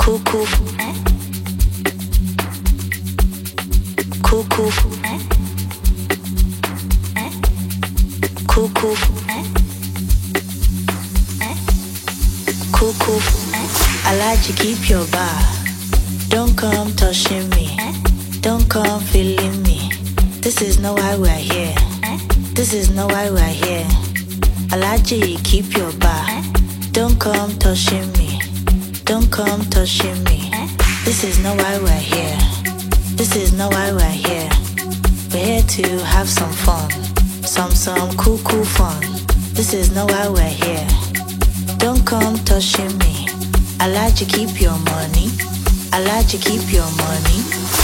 Cuckoo. Cuckoo. Cuckoo. Cuckoo. I like to keep your bar. Don't come touching me. Don't come feeling me. This is not why we're here. This is not why we're here. I like to keep your bar. Don't come touching me. Don't come touching me. This is not why we're here. This is not why we're here. We're here to have some fun. Some cool fun. This is not why we're here. Don't come touching me. I like to keep your money. I like to keep your money.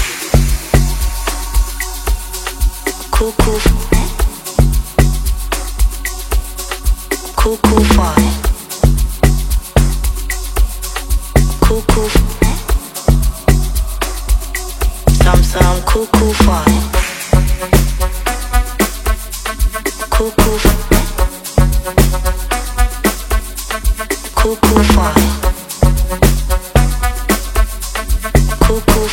Cuckoo. Cuckoo fun. Cuckoo. Some cuckoo fun. Cuckoo. Cuckoo fun. Cuckoo.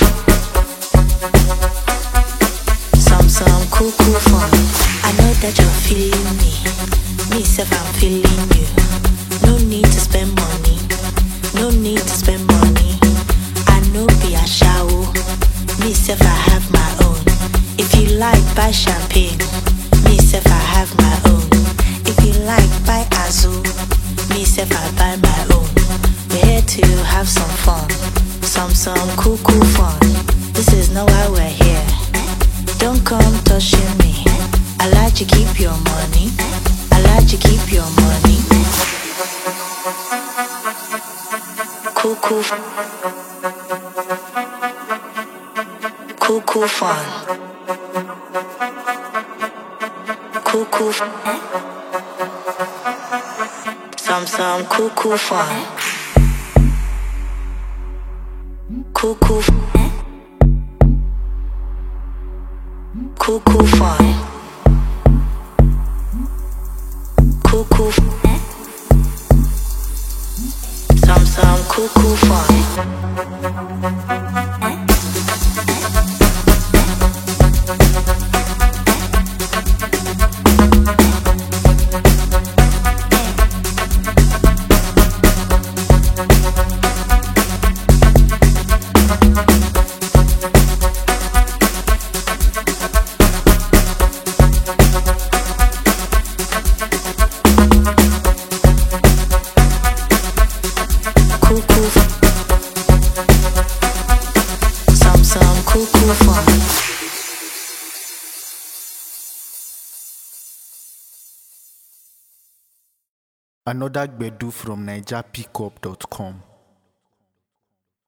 Some cuckoo fun. I know that you're feeling me. Me self, I'm feeling you. No need to spend money. No need to spend money. I know be a shower. Me self, I have my own. If you like, buy champagne. Me self, I have my own. If you like, buy Azul. Me self, I buy my own. We're here to have some fun. Some cool fun. This is not why we're here. Don't come touching me. I like to keep your money. I like to keep your money. Cuckoo. Cuckoo fun. Cuckoo. Some cuckoo fun. Cuckoo. Cuckoo fun. Cuckoo. Some cuckoo fun. Another Gbedu from NigerPickup.com.